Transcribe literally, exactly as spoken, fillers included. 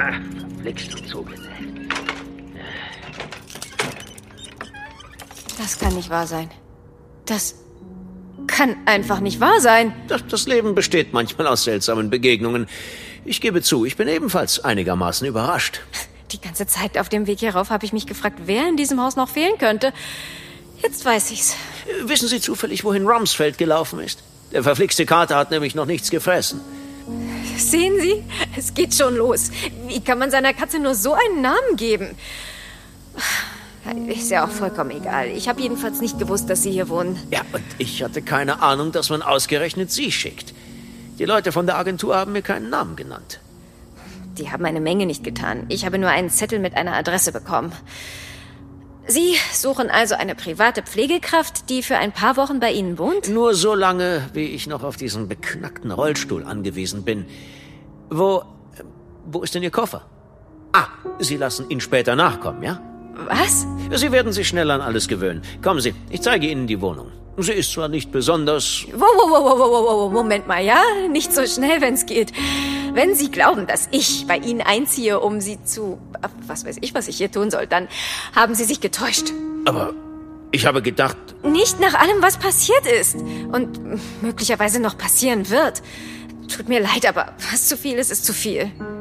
Verflixt und zugenäht. Das kann nicht wahr sein. Das kann einfach nicht wahr sein. Das, das Leben besteht manchmal aus seltsamen Begegnungen. Ich gebe zu, ich bin ebenfalls einigermaßen überrascht. Die ganze Zeit auf dem Weg hierauf habe ich mich gefragt, wer in diesem Haus noch fehlen könnte. Jetzt weiß ich's. Wissen Sie zufällig, wohin Rumsfeld gelaufen ist? Der verflixte Kater hat nämlich noch nichts gefressen. Sehen Sie? Es geht schon los. Wie kann man seiner Katze nur so einen Namen geben? Ist ja auch vollkommen egal. Ich habe jedenfalls nicht gewusst, dass Sie hier wohnen. Ja, und ich hatte keine Ahnung, dass man ausgerechnet Sie schickt. Die Leute von der Agentur haben mir keinen Namen genannt. Die haben eine Menge nicht getan. Ich habe nur einen Zettel mit einer Adresse bekommen. Sie suchen also eine private Pflegekraft, die für ein paar Wochen bei Ihnen wohnt? Nur so lange, wie ich noch auf diesen beknackten Rollstuhl angewiesen bin. Wo, wo ist denn Ihr Koffer? Ah, Sie lassen ihn später nachkommen, ja? Was? Sie werden sich schnell an alles gewöhnen. Kommen Sie, ich zeige Ihnen die Wohnung. Sie ist zwar nicht besonders... Wow, wow, wow, wow, wow, wow, Moment mal, ja? Nicht so schnell, wenn's geht. Wenn Sie glauben, dass ich bei Ihnen einziehe, um Sie zu... Was weiß ich, was ich hier tun soll, dann haben Sie sich getäuscht. Aber ich habe gedacht... Nicht nach allem, was passiert ist. Und möglicherweise noch passieren wird. Tut mir leid, aber was zu viel ist, ist zu viel.